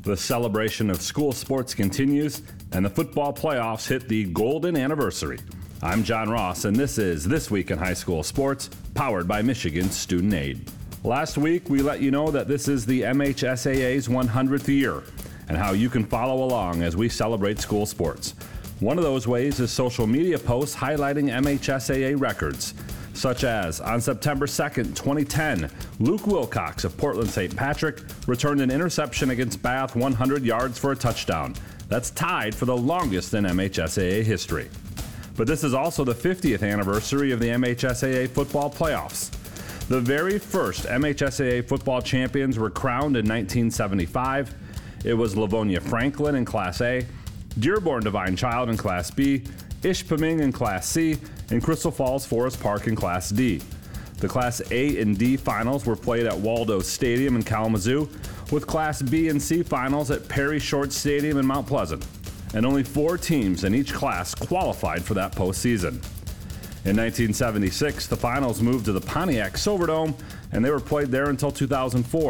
The celebration of school sports continues, and the football playoffs hit the golden anniversary. I'm John Ross, and this is This Week in High School Sports, powered by Michigan Student Aid. Last week, we let you know that this is the MHSAA's 100th year, and how you can follow along as we celebrate school sports. One of those ways is social media posts highlighting MHSAA records, such as on September 2nd, 2010, Luke Wilcox of Portland St. Patrick returned an interception against Bath 100 yards for a touchdown. That's tied for the longest in MHSAA history. But this is also the 50th anniversary of the MHSAA football playoffs. The very first MHSAA football champions were crowned in 1975. It was Livonia Franklin in Class A, Dearborn Divine Child in Class B, Ishpeming in Class C, and Crystal Falls Forest Park in Class D. The Class A and D finals were played at Waldo Stadium in Kalamazoo, with Class B and C finals at Perry Short Stadium in Mount Pleasant. And only 4 teams in each class qualified for that postseason. In 1976, the finals moved to the Pontiac Silverdome, and they were played there until 2004.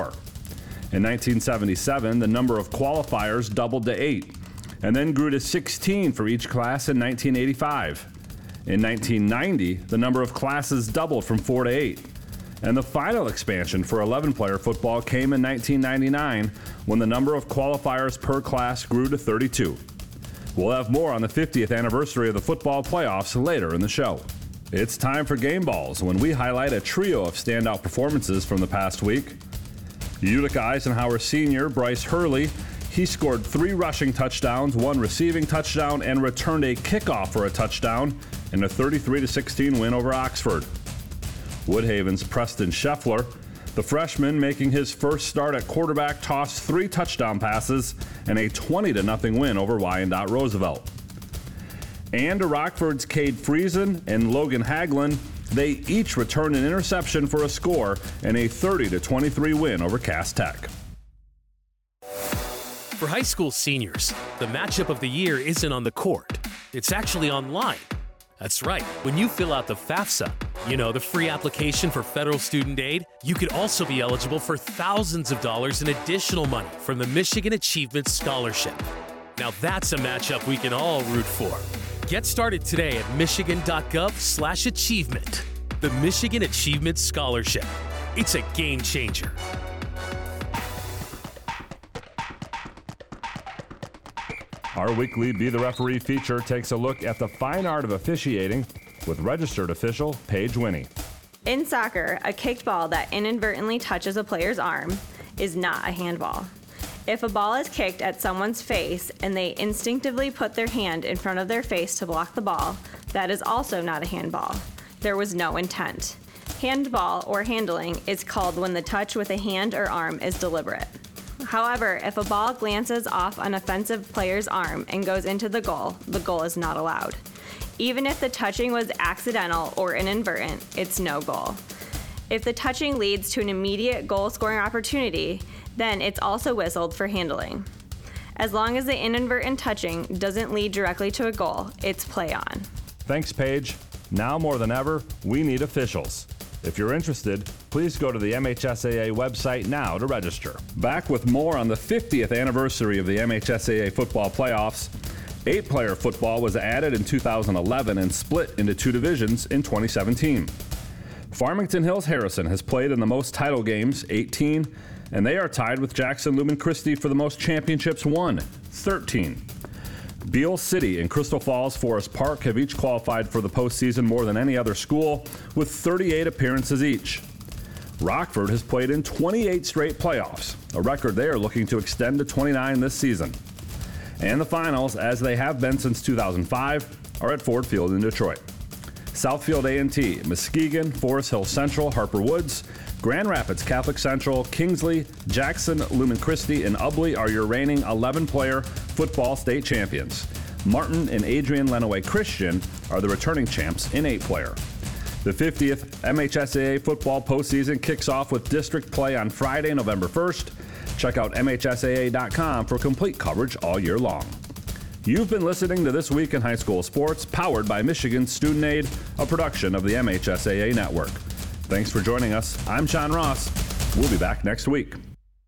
In 1977, the number of qualifiers doubled to 8, and then grew to 16 for each class in 1985. In 1990, the number of classes doubled from 4 to 8. And the final expansion for 11-player football came in 1999, when the number of qualifiers per class grew to 32. We'll have more on the 50th anniversary of the football playoffs later in the show. It's time for Game Balls, when we highlight a trio of standout performances from the past week. Utica Eisenhower senior Bryce Hurley, he scored 3 rushing touchdowns, 1 receiving touchdown, and returned a kickoff for a touchdown in a 33-16 win over Oxford. Woodhaven's Preston Scheffler, the freshman making his first start at quarterback, tossed 3 touchdown passes and a 20-0 win over Wyandotte Roosevelt. And Rockford's Cade Friesen and Logan Haglund, they each returned an interception for a score and a 30-23 win over Cass Tech. For high school seniors, the matchup of the year isn't on the court. It's actually online. That's right. When you fill out the FAFSA, the free application for federal student aid, you could also be eligible for thousands of dollars in additional money from the Michigan Achievement Scholarship. Now that's a matchup we can all root for. Get started today at michigan.gov/achievement. The Michigan Achievement Scholarship. It's a game changer. Our weekly Be the Referee feature takes a look at the fine art of officiating with registered official Paige Winnie. In soccer, a kicked ball that inadvertently touches a player's arm is not a handball. If a ball is kicked at someone's face and they instinctively put their hand in front of their face to block the ball, that is also not a handball. There was no intent. Handball or handling is called when the touch with a hand or arm is deliberate. However, if a ball glances off an offensive player's arm and goes into the goal is not allowed. Even if the touching was accidental or inadvertent, it's no goal. If the touching leads to an immediate goal-scoring opportunity, then it's also whistled for handling. As long as the inadvertent touching doesn't lead directly to a goal, it's play on. Thanks, Paige. Now more than ever, we need officials. If you're interested, please go to the MHSAA website now to register. Back with more on the 50th anniversary of the MHSAA football playoffs. 8-player football was added in 2011 and split into 2 divisions in 2017. Farmington Hills Harrison has played in the most title games, 18, and they are tied with Jackson Lumen Christi for the most championships won, 13. Beale City and Crystal Falls Forest Park have each qualified for the postseason more than any other school, with 38 appearances each. Rockford has played in 28 straight playoffs, a record they are looking to extend to 29 this season. And the finals, as they have been since 2005, are at Ford Field in Detroit. Southfield A&T, Muskegon, Forest Hill Central, Harper Woods, Grand Rapids Catholic Central, Kingsley, Jackson, Lumen Christi, and Ubley are your reigning 11-player football state champions. Martin and Adrian Lenawee Christian are the returning champs in 8-player. The 50th MHSAA football postseason kicks off with district play on Friday, November 1st. Check out MHSAA.com for complete coverage all year long. You've been listening to This Week in High School Sports, powered by Michigan Student Aid, a production of the MHSAA Network. Thanks for joining us. I'm John Ross. We'll be back next week.